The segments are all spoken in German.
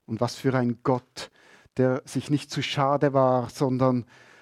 Und was für ein Gott, der sich nicht zu schade war, sondern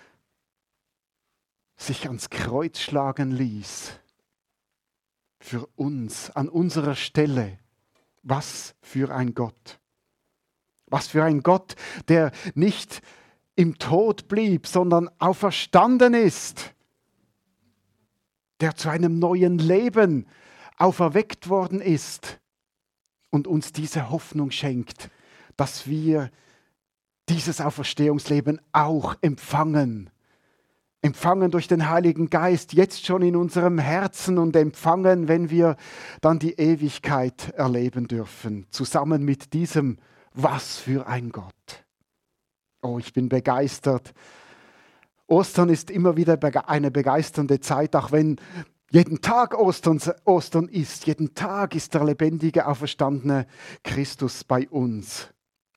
sich ans Kreuz schlagen ließ. Für uns, an unserer Stelle. Was für ein Gott. Was für ein Gott, der nicht im Tod blieb, sondern auferstanden ist. Der zu einem neuen Leben auferweckt worden ist und uns diese Hoffnung schenkt, dass wir dieses Auferstehungsleben auch empfangen. Empfangen durch den Heiligen Geist, jetzt schon in unserem Herzen und empfangen, wenn wir dann die Ewigkeit erleben dürfen, zusammen mit diesem, was für ein Gott. Oh, ich bin begeistert. Ostern ist immer wieder eine begeisternde Zeit, auch wenn jeden Tag Ostern ist. Jeden Tag ist der lebendige, auferstandene Christus bei uns.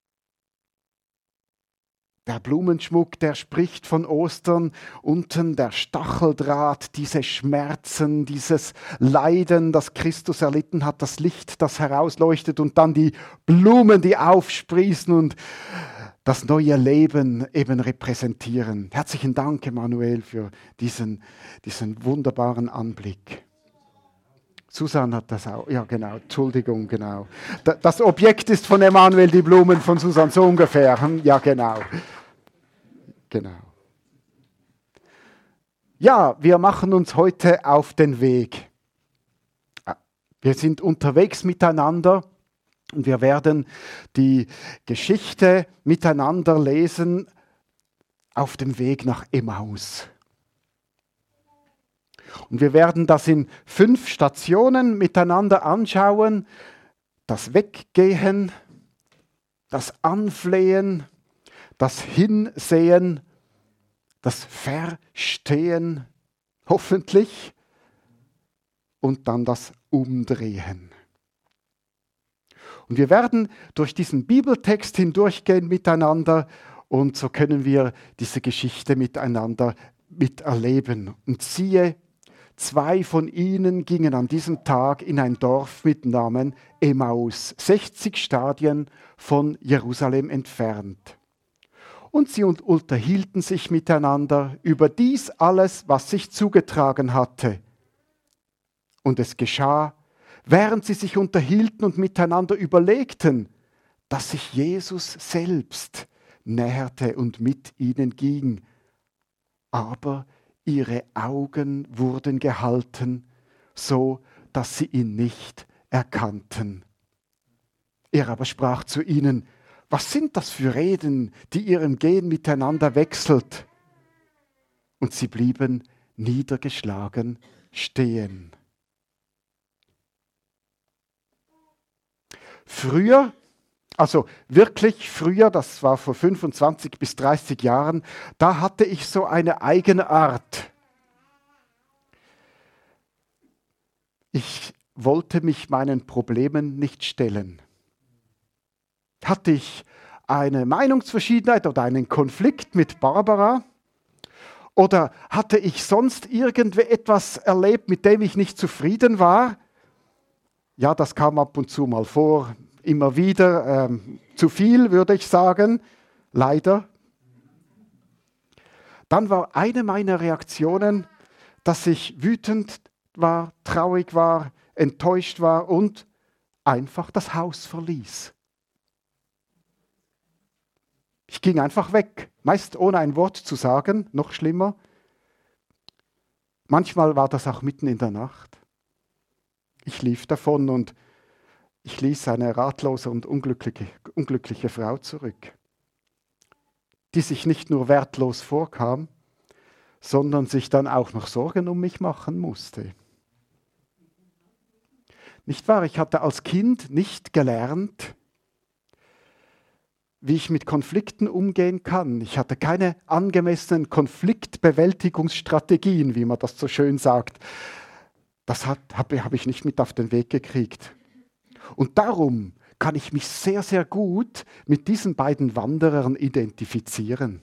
Der Blumenschmuck, der spricht von Ostern, unten der Stacheldraht, diese Schmerzen, dieses Leiden, das Christus erlitten hat, das Licht, das herausleuchtet und dann die Blumen, die aufsprießen und das neue Leben eben repräsentieren. Herzlichen Dank, Emanuel, für diesen wunderbaren Anblick. Susan hat das auch, ja genau, Entschuldigung, genau. Das Objekt ist von Emanuel, die Blumen von Susan, so ungefähr. Ja, genau. Genau. Ja, wir machen uns heute auf den Weg. Wir sind unterwegs miteinander und wir werden die Geschichte miteinander lesen auf dem Weg nach Emmaus. Und wir werden das in 5 Stationen miteinander anschauen. Das Weggehen, das Anflehen, das Hinsehen, das Verstehen, hoffentlich, und dann das Umdrehen. Und wir werden durch diesen Bibeltext hindurchgehen miteinander und so können wir diese Geschichte miteinander miterleben. Und siehe, 2 von ihnen gingen an diesem Tag in ein Dorf mit Namen Emmaus, 60 Stadien von Jerusalem entfernt. Und sie unterhielten sich miteinander über dies alles, was sich zugetragen hatte. Und es geschah, während sie sich unterhielten und miteinander überlegten, dass sich Jesus selbst näherte und mit ihnen ging. Aber ihre Augen wurden gehalten, so dass sie ihn nicht erkannten. Er aber sprach zu ihnen: Was sind das für Reden, die ihr im Gehen miteinander wechselt? Und sie blieben niedergeschlagen stehen. Früher, also wirklich früher, das war vor 25 bis 30 Jahren, da hatte ich so eine eigene Art. Ich wollte mich meinen Problemen nicht stellen. Hatte ich eine Meinungsverschiedenheit oder einen Konflikt mit Barbara? Oder hatte ich sonst irgendetwas erlebt, mit dem ich nicht zufrieden war? Ja, das kam ab und zu mal vor, immer wieder, zu viel würde ich sagen, leider. Dann war eine meiner Reaktionen, dass ich wütend war, traurig war, enttäuscht war und einfach das Haus verließ. Ich ging einfach weg, meist ohne ein Wort zu sagen, noch schlimmer. Manchmal war das auch mitten in der Nacht. Ich lief davon und ich ließ eine ratlose und unglückliche Frau zurück, die sich nicht nur wertlos vorkam, sondern sich dann auch noch Sorgen um mich machen musste. Nicht wahr? Ich hatte als Kind nicht gelernt, wie ich mit Konflikten umgehen kann. Ich hatte keine angemessenen Konfliktbewältigungsstrategien, wie man das so schön sagt. Das habe ich nicht mit auf den Weg gekriegt. Und darum kann ich mich sehr, sehr gut mit diesen beiden Wanderern identifizieren.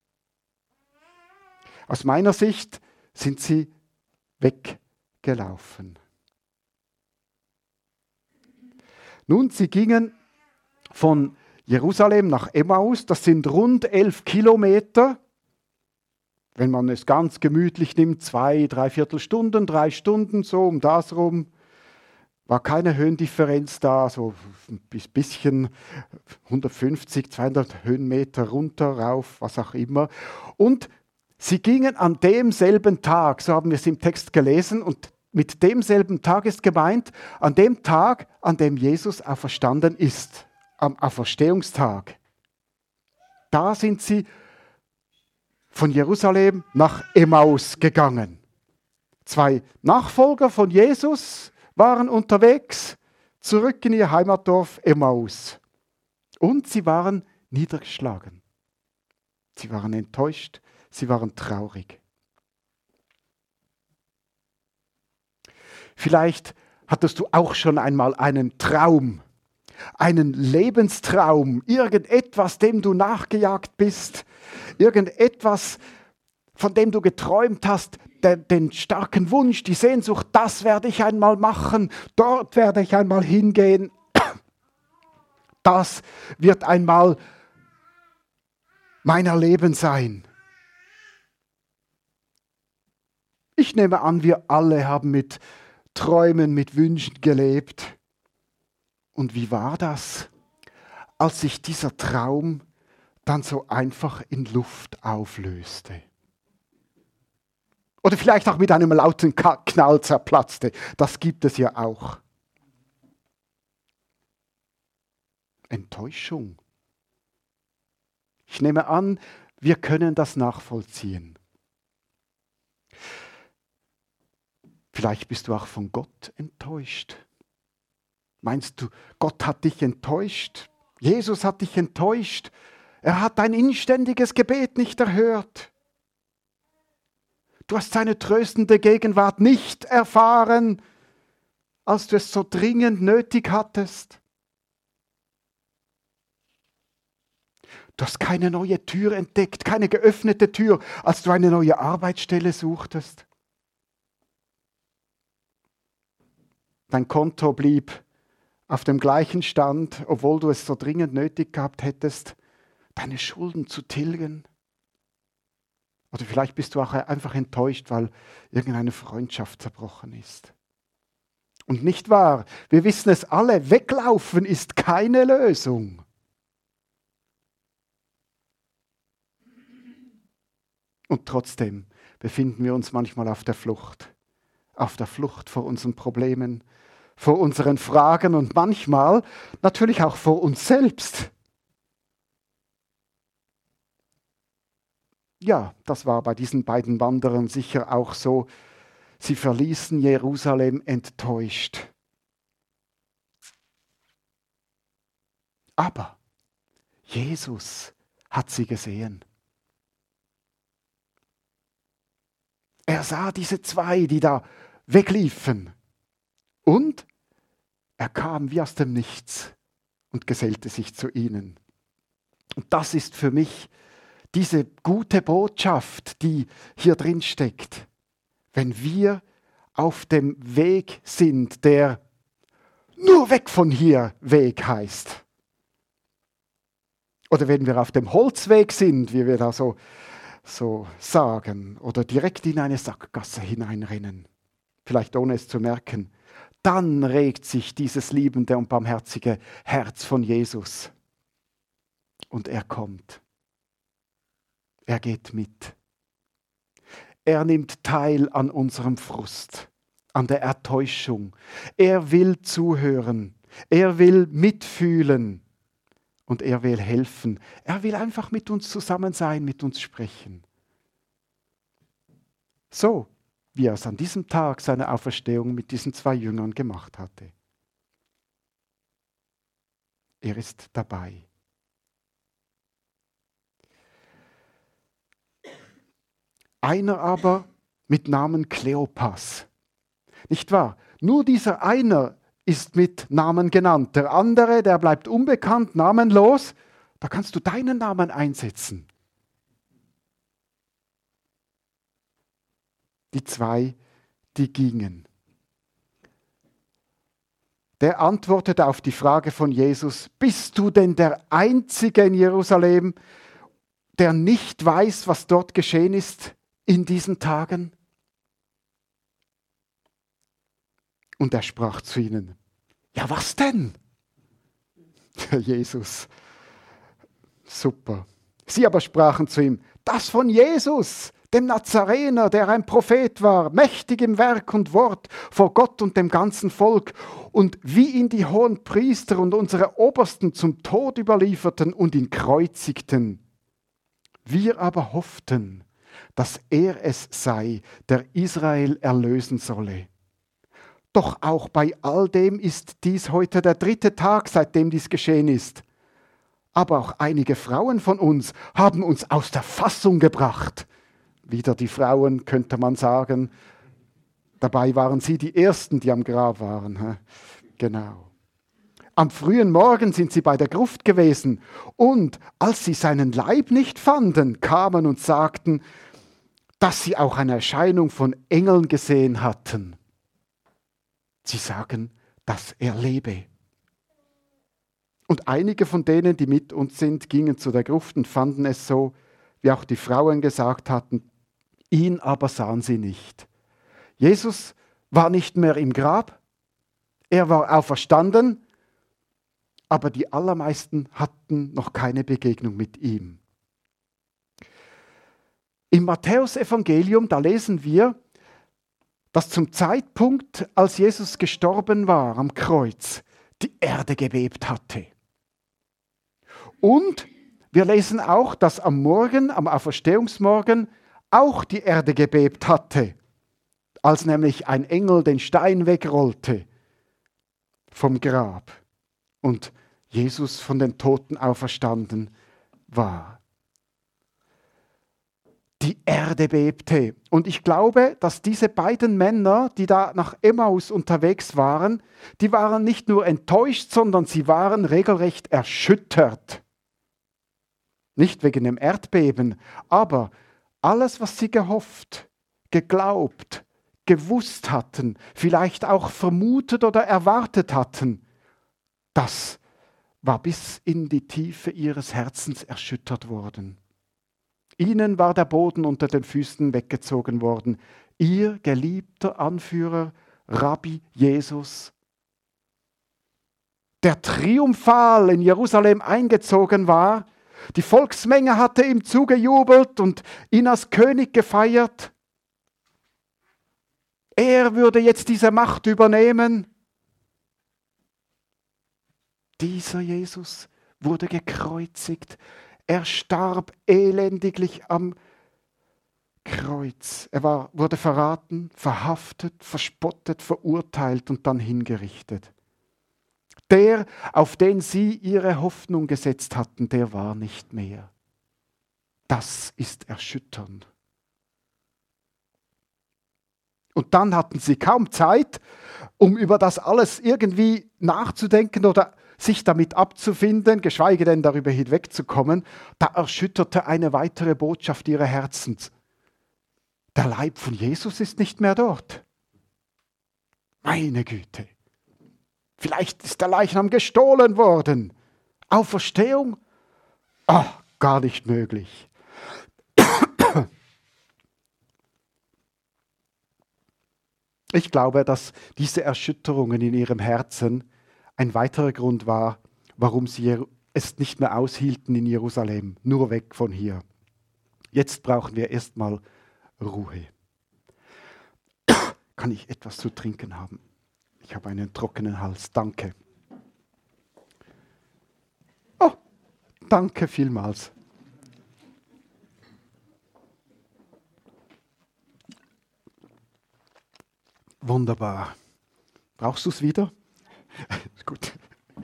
Aus meiner Sicht sind sie weggelaufen. Nun, sie gingen von Jerusalem nach Emmaus, das sind rund 11 Kilometer. Wenn man es ganz gemütlich nimmt, 2, 3/4 Stunden, 3 Stunden, so um das rum. War keine Höhendifferenz da, so ein bisschen 150, 200 Höhenmeter runter, rauf, was auch immer. Und sie gingen an demselben Tag, so haben wir es im Text gelesen, und mit demselben Tag ist gemeint, an dem Tag, an dem Jesus auferstanden ist, am Auferstehungstag. Da sind sie von Jerusalem nach Emmaus gegangen. 2 Nachfolger von Jesus waren unterwegs, zurück in ihr Heimatdorf Emmaus. Und sie waren niedergeschlagen. Sie waren enttäuscht, sie waren traurig. Vielleicht hattest du auch schon einmal einen Traum, einen Lebenstraum, irgendetwas, dem du nachgejagt bist, irgendetwas, von dem du geträumt hast, den starken Wunsch, die Sehnsucht, das werde ich einmal machen, dort werde ich einmal hingehen, das wird einmal mein Erleben sein. Ich nehme an, wir alle haben mit Träumen, mit Wünschen gelebt. Und wie war das, als sich dieser Traum dann so einfach in Luft auflöste? Oder vielleicht auch mit einem lauten Knall zerplatzte. Das gibt es ja auch. Enttäuschung. Ich nehme an, wir können das nachvollziehen. Vielleicht bist du auch von Gott enttäuscht. Meinst du, Gott hat dich enttäuscht? Jesus hat dich enttäuscht? Er hat dein inständiges Gebet nicht erhört. Du hast seine tröstende Gegenwart nicht erfahren, als du es so dringend nötig hattest. Du hast keine neue Tür entdeckt, keine geöffnete Tür, als du eine neue Arbeitsstelle suchtest. Dein Konto blieb auf dem gleichen Stand, obwohl du es so dringend nötig gehabt hättest, deine Schulden zu tilgen. Oder vielleicht bist du auch einfach enttäuscht, weil irgendeine Freundschaft zerbrochen ist. Und nicht wahr, wir wissen es alle, weglaufen ist keine Lösung. Und trotzdem befinden wir uns manchmal auf der Flucht vor unseren Problemen, vor unseren Fragen und manchmal natürlich auch vor uns selbst. Ja, das war bei diesen beiden Wanderern sicher auch so. Sie verließen Jerusalem enttäuscht. Aber Jesus hat sie gesehen. Er sah diese 2, die da wegliefen. Und er kam wie aus dem Nichts und gesellte sich zu ihnen. Und das ist für mich diese gute Botschaft, die hier drin steckt. Wenn wir auf dem Weg sind, der nur weg von hier Weg heißt. Oder wenn wir auf dem Holzweg sind, wie wir da so sagen, oder direkt in eine Sackgasse hineinrennen, vielleicht ohne es zu merken, dann regt sich dieses liebende und barmherzige Herz von Jesus. Und er kommt. Er geht mit. Er nimmt teil an unserem Frust, an der Enttäuschung. Er will zuhören. Er will mitfühlen. Und er will helfen. Er will einfach mit uns zusammen sein, mit uns sprechen. So, wie er es an diesem Tag seiner Auferstehung mit diesen 2 Jüngern gemacht hatte. Er ist dabei. Einer aber mit Namen Kleopas. Nicht wahr? Nur dieser einer ist mit Namen genannt. Der andere, der bleibt unbekannt, namenlos. Da kannst du deinen Namen einsetzen. Die 2, die gingen. der antwortete auf die Frage von Jesus, bist du denn der Einzige in Jerusalem, der nicht weiß, was dort geschehen ist in diesen Tagen? Und er sprach zu ihnen, ja, was denn? Jesus, super. Sie aber sprachen zu ihm, das von Jesus, dem Nazarener, der ein Prophet war, mächtig im Werk und Wort vor Gott und dem ganzen Volk, und wie ihn die hohen Priester und unsere Obersten zum Tod überlieferten und ihn kreuzigten. Wir aber hofften, dass er es sei, der Israel erlösen solle. Doch auch bei all dem ist dies heute der 3. Tag, seitdem dies geschehen ist. Aber auch einige Frauen von uns haben uns aus der Fassung gebracht. Wieder die Frauen, könnte man sagen. Dabei waren sie die Ersten, die am Grab waren. Genau. Am frühen Morgen sind sie bei der Gruft gewesen. Und als sie seinen Leib nicht fanden, kamen und sagten, dass sie auch eine Erscheinung von Engeln gesehen hatten. Sie sagen, dass er lebe. Und einige von denen, die mit uns sind, gingen zu der Gruft und fanden es so, wie auch die Frauen gesagt hatten, ihn aber sahen sie nicht. Jesus war nicht mehr im Grab, er war auferstanden, aber die allermeisten hatten noch keine Begegnung mit ihm. Im Matthäusevangelium, da lesen wir, dass zum Zeitpunkt, als Jesus gestorben war am Kreuz, die Erde gebebt hatte. Und wir lesen auch, dass am Morgen, am Auferstehungsmorgen, auch die Erde gebebt hatte, als nämlich ein Engel den Stein wegrollte vom Grab und Jesus von den Toten auferstanden war. Die Erde bebte. Und ich glaube, dass diese beiden Männer, die da nach Emmaus unterwegs waren, die waren nicht nur enttäuscht, sondern sie waren regelrecht erschüttert. Nicht wegen dem Erdbeben, aber alles, was sie gehofft, geglaubt, gewusst hatten, vielleicht auch vermutet oder erwartet hatten, das war bis in die Tiefe ihres Herzens erschüttert worden. Ihnen war der Boden unter den Füßen weggezogen worden. Ihr geliebter Anführer, Rabbi Jesus, der triumphal in Jerusalem eingezogen war, die Volksmenge hatte ihm zugejubelt und ihn als König gefeiert. Er würde jetzt diese Macht übernehmen. Dieser Jesus wurde gekreuzigt. Er starb elendiglich am Kreuz. Er wurde verraten, verhaftet, verspottet, verurteilt und dann hingerichtet. Der, auf den sie ihre Hoffnung gesetzt hatten, der war nicht mehr. Das ist erschütternd. Und dann hatten sie kaum Zeit, um über das alles irgendwie nachzudenken oder sich damit abzufinden, geschweige denn darüber hinwegzukommen. Da erschütterte eine weitere Botschaft ihrer Herzens. Der Leib von Jesus ist nicht mehr dort. Meine Güte. Vielleicht ist der Leichnam gestohlen worden. Auferstehung? Gar nicht möglich. Ich glaube, dass diese Erschütterungen in ihrem Herzen ein weiterer Grund war, warum sie es nicht mehr aushielten in Jerusalem. Nur weg von hier. Jetzt brauchen wir erstmal Ruhe. Kann ich etwas zu trinken haben? Ich habe einen trockenen Hals. Danke. Oh, danke vielmals. Wunderbar. Brauchst du es wieder? Gut.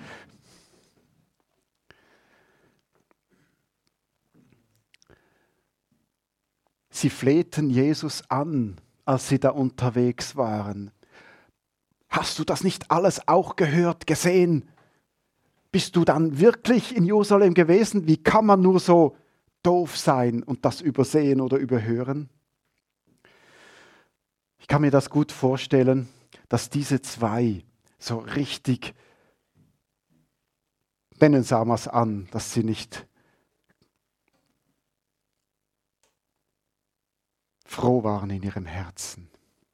Sie flehten Jesus an, als sie da unterwegs waren. Hast du das nicht alles auch gehört, gesehen? Bist du dann wirklich in Jerusalem gewesen? Wie kann man nur so doof sein und das übersehen oder überhören? Ich kann mir das gut vorstellen, dass diese zwei so richtig, nennen Sie es an, dass sie nicht froh waren in ihrem Herzen.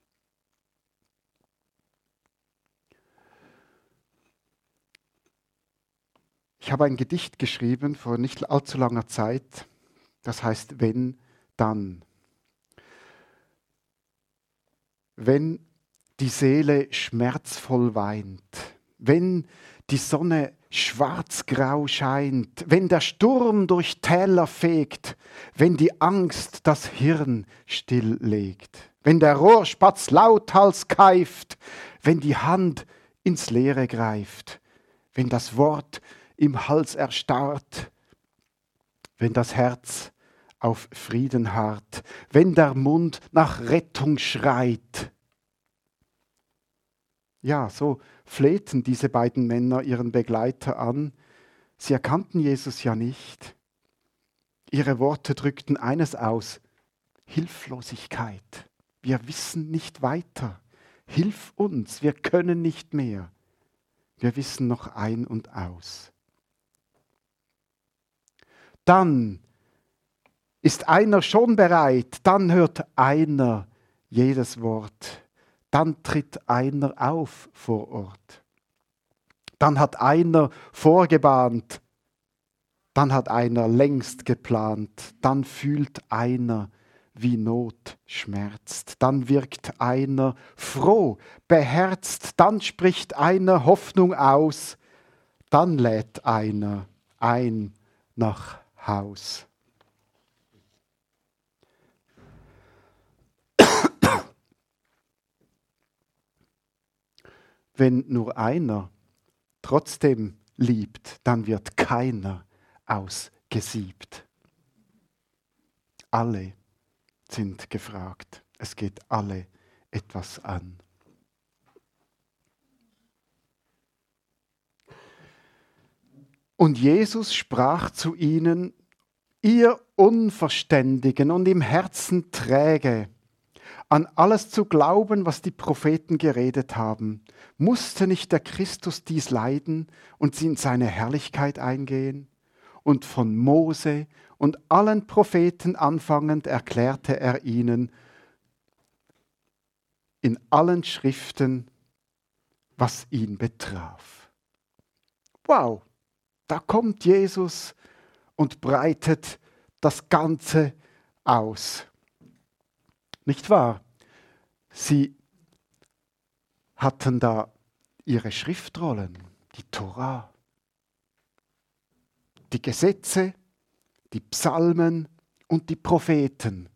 Ich habe ein Gedicht geschrieben vor nicht allzu langer Zeit, das heißt Wenn, dann. Wenn die Seele schmerzvoll weint, wenn die Sonne schwarzgrau scheint, wenn der Sturm durch Täler fegt, wenn die Angst das Hirn stilllegt, wenn der Rohrspatz lauthals keift, wenn die Hand ins Leere greift, wenn das Wort im Hals erstarrt, wenn das Herz auf Frieden harrt, wenn der Mund nach Rettung schreit. Ja, so flehten diese beiden Männer ihren Begleiter an. Sie erkannten Jesus ja nicht. Ihre Worte drückten eines aus: Hilflosigkeit. Wir wissen nicht weiter. Hilf uns, wir können nicht mehr. Wir wissen noch ein und aus. Dann ist einer schon bereit, dann hört einer jedes Wort. Dann tritt einer auf vor Ort. Dann hat einer vorgebahnt. Dann hat einer längst geplant. Dann fühlt einer, wie Not schmerzt. Dann wirkt einer froh, beherzt. Dann spricht einer Hoffnung aus. Dann lädt einer ein nach Haus. Wenn nur einer trotzdem liebt, dann wird keiner ausgesiebt. Alle sind gefragt. Es geht alle etwas an. Und Jesus sprach zu ihnen: Ihr Unverständigen und im Herzen träge, an alles zu glauben, was die Propheten geredet haben. Musste nicht der Christus dies leiden und in seine Herrlichkeit eingehen? Und von Mose und allen Propheten anfangend erklärte er ihnen in allen Schriften, was ihn betraf. Wow, da kommt Jesus und breitet das Ganze aus. Nicht wahr? Sie hatten da ihre Schriftrollen, die Tora, die Gesetze, die Psalmen und die Propheten.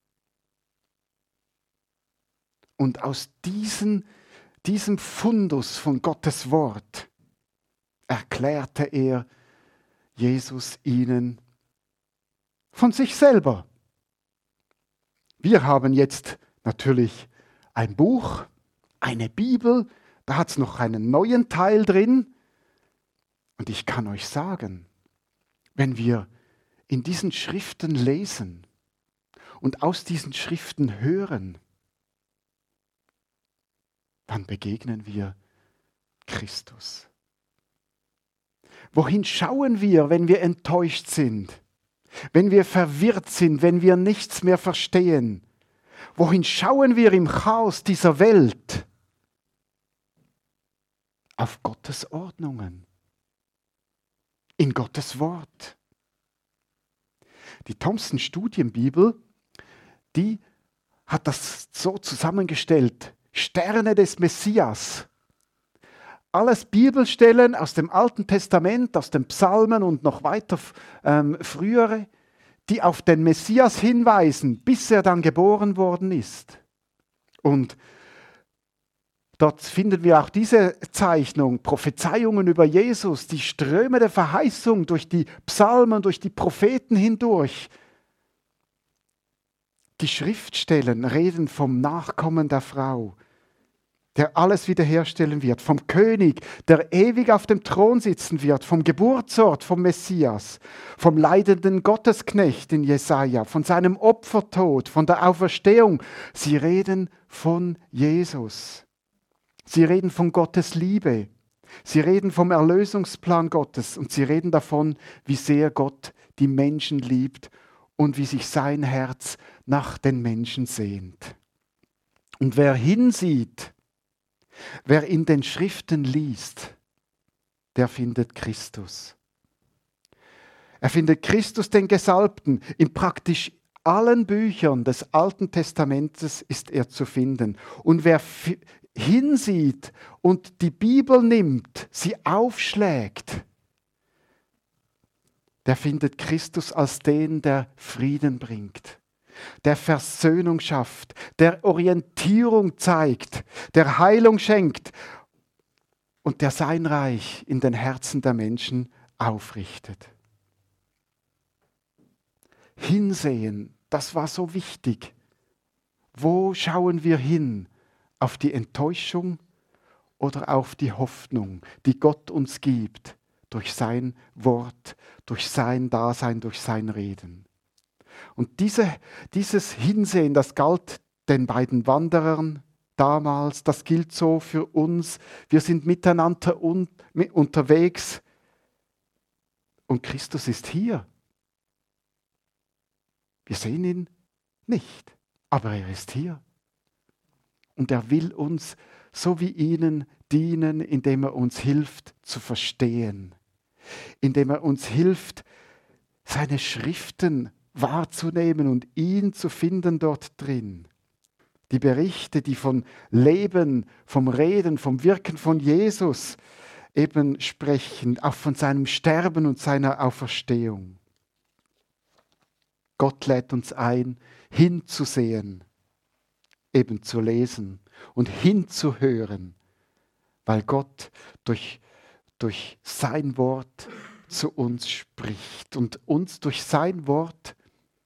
Und aus diesem Fundus von Gottes Wort erklärte er Jesus ihnen von sich selber. Wir haben jetzt natürlich ein Buch, eine Bibel, da hat es noch einen neuen Teil drin. Und ich kann euch sagen, wenn wir in diesen Schriften lesen und aus diesen Schriften hören, dann begegnen wir Christus. Wohin schauen wir, wenn wir enttäuscht sind? Wenn wir verwirrt sind, wenn wir nichts mehr verstehen? Wohin schauen wir im Chaos dieser Welt? Auf Gottes Ordnungen, in Gottes Wort. Die Thompson Studienbibel, die hat das so zusammengestellt: Sterne des Messias. Alles Bibelstellen aus dem Alten Testament, aus den Psalmen und noch weiter frühere, die auf den Messias hinweisen, bis er dann geboren worden ist. Und dort finden wir auch diese Zeichnung, Prophezeiungen über Jesus, die Ströme der Verheißung durch die Psalmen, durch die Propheten hindurch. Die Schriftstellen reden vom Nachkommen der Frau, der alles wiederherstellen wird, vom König, der ewig auf dem Thron sitzen wird, vom Geburtsort, vom Messias, vom leidenden Gottesknecht in Jesaja, von seinem Opfertod, von der Auferstehung. Sie reden von Jesus. Sie reden von Gottes Liebe. Sie reden vom Erlösungsplan Gottes und sie reden davon, wie sehr Gott die Menschen liebt und wie sich sein Herz nach den Menschen sehnt. Und wer hinsieht, wer in den Schriften liest, der findet Christus. Er findet Christus, den Gesalbten. In praktisch allen Büchern des Alten Testamentes ist er zu finden. Und wer hinsieht und die Bibel nimmt, sie aufschlägt, der findet Christus als den, der Frieden bringt, der Versöhnung schafft, der Orientierung zeigt, der Heilung schenkt und der sein Reich in den Herzen der Menschen aufrichtet. Hinsehen, das war so wichtig. Wo schauen wir hin? Auf die Enttäuschung oder auf die Hoffnung, die Gott uns gibt durch sein Wort, durch sein Dasein, durch sein Reden. Und dieses Hinsehen, das galt den beiden Wanderern damals, das gilt so für uns. Wir sind miteinander unterwegs und Christus ist hier. Wir sehen ihn nicht, aber er ist hier. Und er will uns so wie ihnen dienen, indem er uns hilft zu verstehen, indem er uns hilft, seine Schriften wahrzunehmen und ihn zu finden dort drin. Die Berichte, die von Leben, vom Reden, vom Wirken von Jesus eben sprechen, auch von seinem Sterben und seiner Auferstehung. Gott lädt uns ein, hinzusehen, eben zu lesen und hinzuhören, weil Gott durch sein Wort zu uns spricht und uns durch sein Wort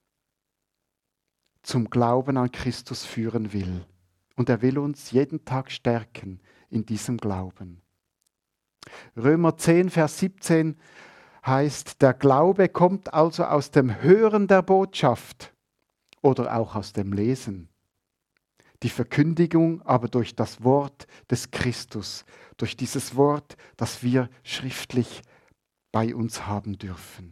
zum Glauben an Christus führen will. Und er will uns jeden Tag stärken in diesem Glauben. Römer 10, Vers 17 heißt, der Glaube kommt also aus dem Hören der Botschaft oder auch aus dem Lesen. Die Verkündigung aber durch das Wort des Christus, durch dieses Wort, das wir schriftlich bei uns haben dürfen.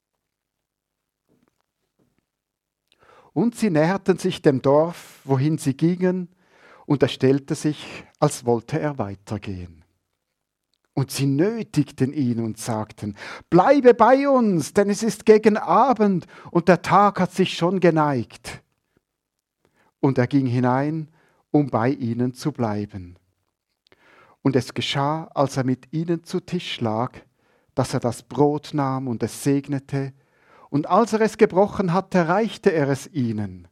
Und sie näherten sich dem Dorf, wohin sie gingen, und er stellte sich, als wollte er weitergehen. Und sie nötigten ihn und sagten, bleibe bei uns, denn es ist gegen Abend und der Tag hat sich schon geneigt. Und er ging hinein, um bei ihnen zu bleiben. Und es geschah, als er mit ihnen zu Tisch lag, dass er das Brot nahm und es segnete, und als er es gebrochen hatte, reichte er es ihnen.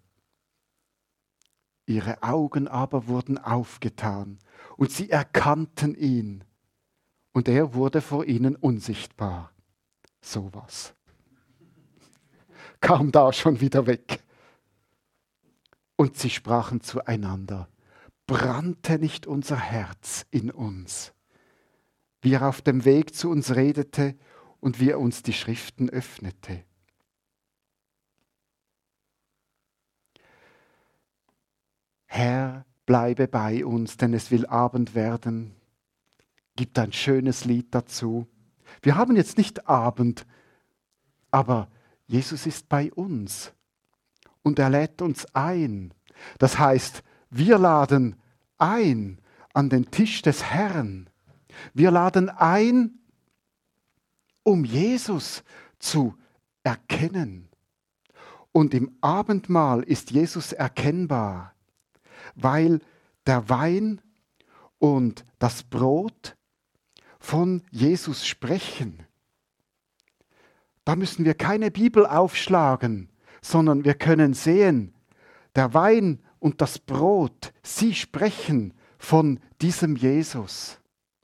Ihre Augen aber wurden aufgetan, und sie erkannten ihn, und er wurde vor ihnen unsichtbar. Sowas. Kam da schon wieder weg. Und sie sprachen zueinander, brannte nicht unser Herz in uns, wie er auf dem Weg zu uns redete und wie er uns die Schriften öffnete. Herr, bleibe bei uns, denn es will Abend werden. Gibt ein schönes Lied dazu. Wir haben jetzt nicht Abend, aber Jesus ist bei uns und er lädt uns ein. Das heißt, wir laden ein an den Tisch des Herrn. Wir laden ein, um Jesus zu erkennen. Und im Abendmahl ist Jesus erkennbar, weil der Wein und das Brot von Jesus sprechen. Da müssen wir keine Bibel aufschlagen, sondern wir können sehen, der Wein und das Brot, sie sprechen von diesem Jesus.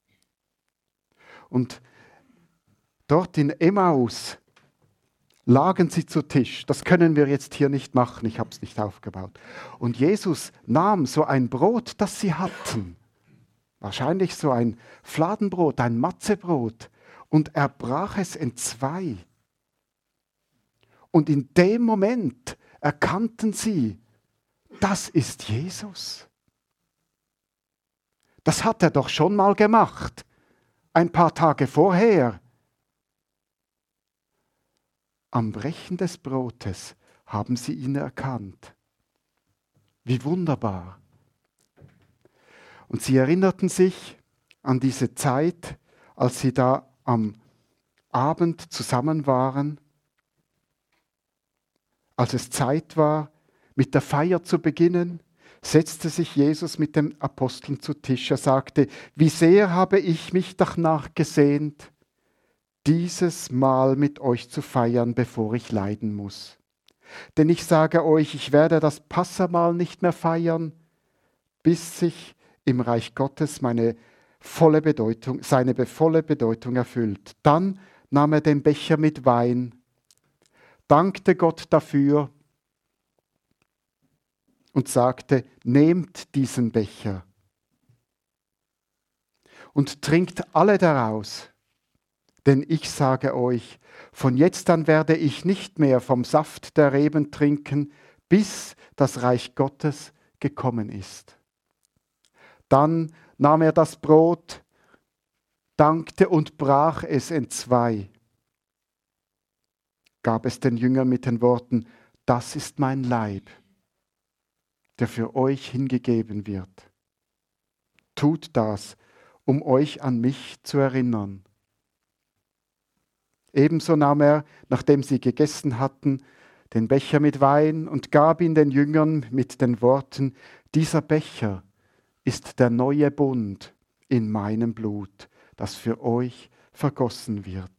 Und dort in Emmaus lagen sie zu Tisch. Das können wir jetzt hier nicht machen, ich habe es nicht aufgebaut. Und Jesus nahm so ein Brot, das sie hatten, wahrscheinlich so ein Fladenbrot, ein Matzebrot, und er brach es in zwei. Und in dem Moment erkannten sie, das ist Jesus. Das hat er doch schon mal gemacht, ein paar Tage vorher. Am Brechen des Brotes haben sie ihn erkannt. Wie wunderbar. Und sie erinnerten sich an diese Zeit, als sie da am Abend zusammen waren, als es Zeit war, mit der Feier zu beginnen, setzte sich Jesus mit den Aposteln zu Tisch. Er sagte, wie sehr habe ich mich danach gesehnt, dieses Mahl mit euch zu feiern, bevor ich leiden muss. Denn ich sage euch, ich werde das Passamahl nicht mehr feiern, bis sich im Reich Gottes seine volle Bedeutung erfüllt. Dann nahm er den Becher mit Wein, dankte Gott dafür und sagte, nehmt diesen Becher und trinkt alle daraus. Denn ich sage euch, von jetzt an werde ich nicht mehr vom Saft der Reben trinken, bis das Reich Gottes gekommen ist. Dann nahm er das Brot, dankte und brach es entzwei, gab es den Jüngern mit den Worten, das ist mein Leib, der für euch hingegeben wird. Tut das, um euch an mich zu erinnern. Ebenso nahm er, nachdem sie gegessen hatten, den Becher mit Wein und gab ihn den Jüngern mit den Worten, dieser Becher ist der neue Bund in meinem Blut, das für euch vergossen wird.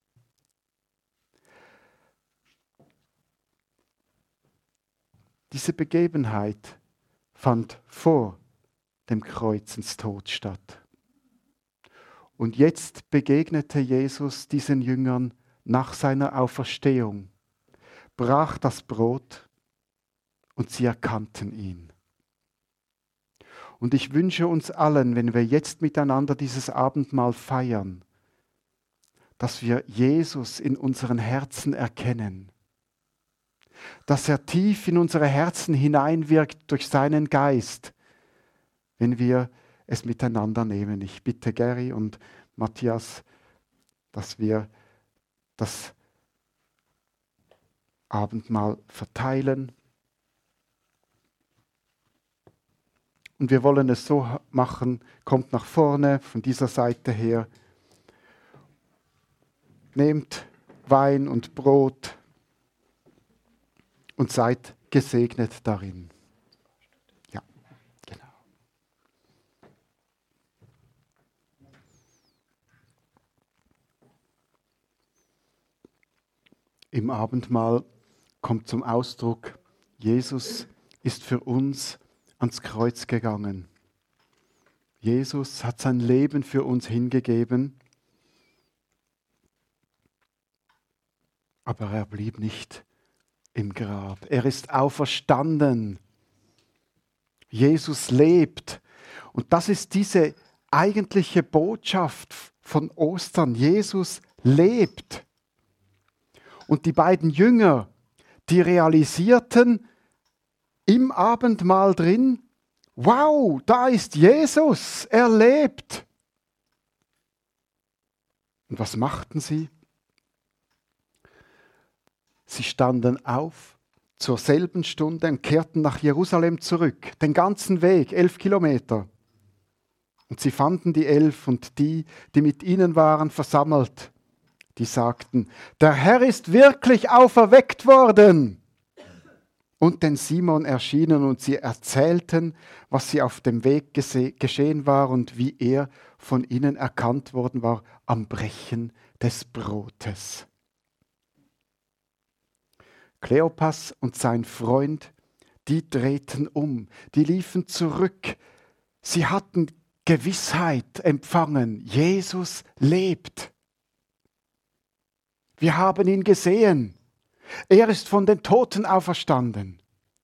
Diese Begebenheit fand vor dem Kreuzenstod statt. Und jetzt begegnete Jesus diesen Jüngern nach seiner Auferstehung, brach das Brot und sie erkannten ihn. Und ich wünsche uns allen, wenn wir jetzt miteinander dieses Abendmahl feiern, dass wir Jesus in unseren Herzen erkennen, dass er tief in unsere Herzen hineinwirkt durch seinen Geist, wenn wir es miteinander nehmen. Ich bitte Gary und Matthias, dass wir das Abendmahl verteilen. Und wir wollen es so machen, kommt nach vorne, von dieser Seite her. Nehmt Wein und Brot und seid gesegnet darin. Ja, genau. Im Abendmahl kommt zum Ausdruck, Jesus ist für uns ans Kreuz gegangen. Jesus hat sein Leben für uns hingegeben, aber er blieb nicht im Grab. Er ist auferstanden. Jesus lebt. Und das ist diese eigentliche Botschaft von Ostern. Jesus lebt. Und die beiden Jünger, die realisierten im Abendmahl drin, wow, da ist Jesus, er lebt. Und was machten sie? Sie standen auf zur selben Stunde und kehrten nach Jerusalem zurück, den ganzen Weg, 11 Kilometer. Und sie fanden die 11 und die mit ihnen waren, versammelt. Die sagten, der Herr ist wirklich auferweckt worden. Und den Simon erschienen und sie erzählten, was sie auf dem Weg geschehen war und wie er von ihnen erkannt worden war am Brechen des Brotes. Kleopas und sein Freund, die drehten um, die liefen zurück. Sie hatten Gewissheit empfangen, Jesus lebt. Wir haben ihn gesehen. Er ist von den Toten auferstanden.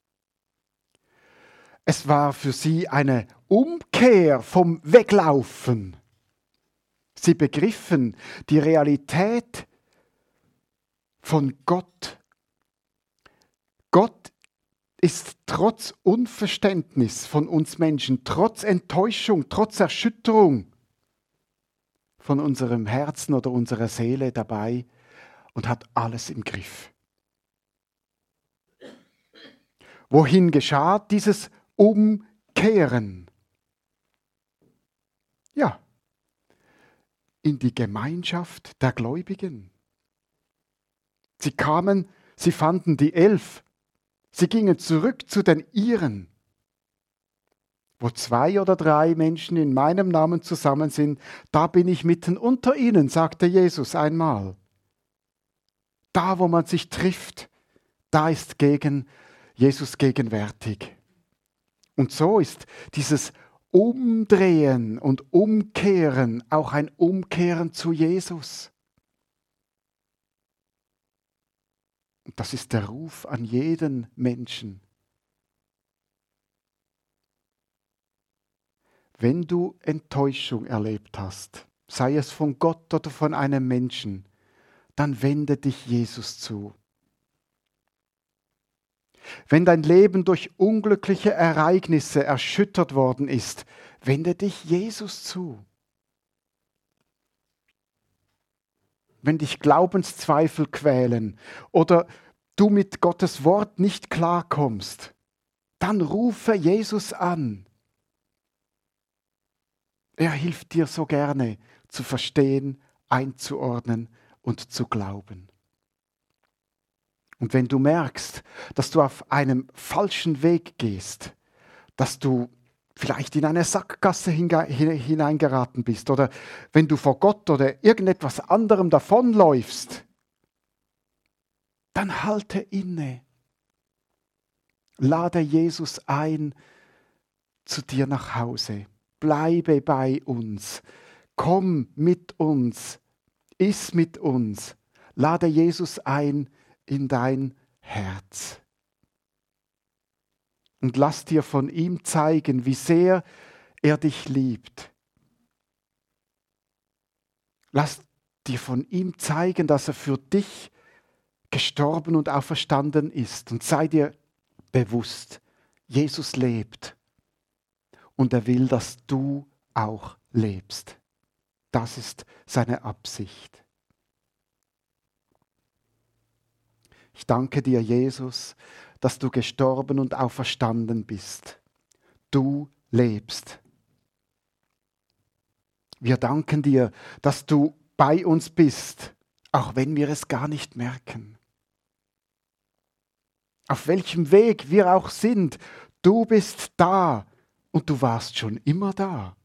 Es war für sie eine Umkehr vom Weglaufen. Sie begriffen die Realität von Gott. Gott ist trotz Unverständnis von uns Menschen, trotz Enttäuschung, trotz Erschütterung von unserem Herzen oder unserer Seele dabei und hat alles im Griff. Wohin geschah dieses Umkehren? Ja, in die Gemeinschaft der Gläubigen. Sie fanden die 11. Sie gingen zurück zu den ihren. Wo 2 oder 3 Menschen in meinem Namen zusammen sind, da bin ich mitten unter ihnen, sagte Jesus einmal. Da, wo man sich trifft, da ist Jesus gegenwärtig. Und so ist dieses Umdrehen und Umkehren auch ein Umkehren zu Jesus. Und das ist der Ruf an jeden Menschen. Wenn du Enttäuschung erlebt hast, sei es von Gott oder von einem Menschen, dann wende dich Jesus zu. Wenn dein Leben durch unglückliche Ereignisse erschüttert worden ist, wende dich Jesus zu. Wenn dich Glaubenszweifel quälen oder du mit Gottes Wort nicht klarkommst, dann rufe Jesus an. Er hilft dir so gerne zu verstehen, einzuordnen und zu glauben. Und wenn du merkst, dass du auf einem falschen Weg gehst, dass du vielleicht in eine Sackgasse hineingeraten bist oder wenn du vor Gott oder irgendetwas anderem davonläufst, dann halte inne. Lade Jesus ein zu dir nach Hause. Bleibe bei uns. Komm mit uns. Iss mit uns. Lade Jesus ein in dein Herz. Und lass dir von ihm zeigen, wie sehr er dich liebt. Lass dir von ihm zeigen, dass er für dich gestorben und auferstanden ist. Und sei dir bewusst, Jesus lebt. Und er will, dass du auch lebst. Das ist seine Absicht. Ich danke dir, Jesus, dass du gestorben und auferstanden bist. Du lebst. Wir danken dir, dass du bei uns bist, auch wenn wir es gar nicht merken. Auf welchem Weg wir auch sind, du bist da und du warst schon immer da.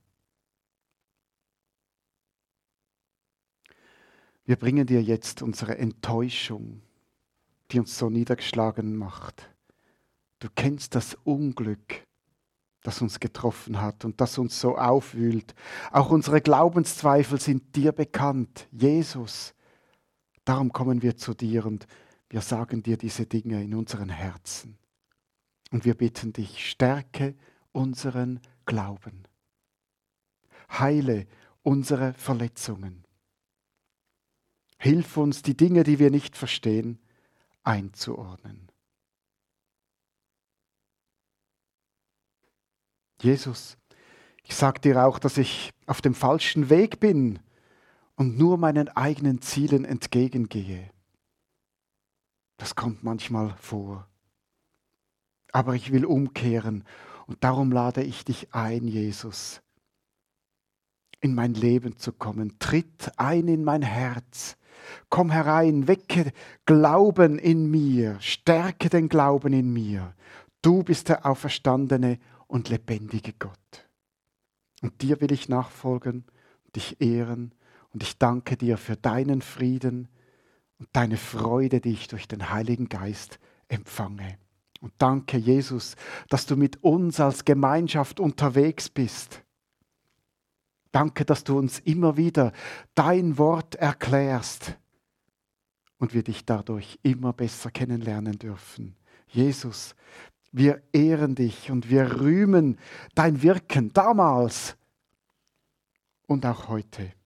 Wir bringen dir jetzt unsere Enttäuschung, die uns so niedergeschlagen macht. Du kennst das Unglück, das uns getroffen hat und das uns so aufwühlt. Auch unsere Glaubenszweifel sind dir bekannt, Jesus. Darum kommen wir zu dir und wir sagen dir diese Dinge in unseren Herzen. Und wir bitten dich, stärke unseren Glauben. Heile unsere Verletzungen. Hilf uns, die Dinge, die wir nicht verstehen, einzuordnen. Jesus, ich sage dir auch, dass ich auf dem falschen Weg bin und nur meinen eigenen Zielen entgegengehe. Das kommt manchmal vor. Aber ich will umkehren und darum lade ich dich ein, Jesus, in mein Leben zu kommen. Tritt ein in mein Herz. Komm herein, wecke Glauben in mir, stärke den Glauben in mir. Du bist der auferstandene und lebendige Gott. Und dir will ich nachfolgen, dich ehren und ich danke dir für deinen Frieden und deine Freude, die ich durch den Heiligen Geist empfange. Und danke, Jesus, dass du mit uns als Gemeinschaft unterwegs bist. Danke, dass du uns immer wieder dein Wort erklärst und wir dich dadurch immer besser kennenlernen dürfen. Jesus, wir ehren dich und wir rühmen dein Wirken damals und auch heute.